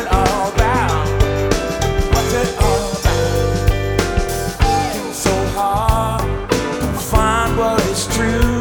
it all about? What's it all about? It's so hard to find what is true.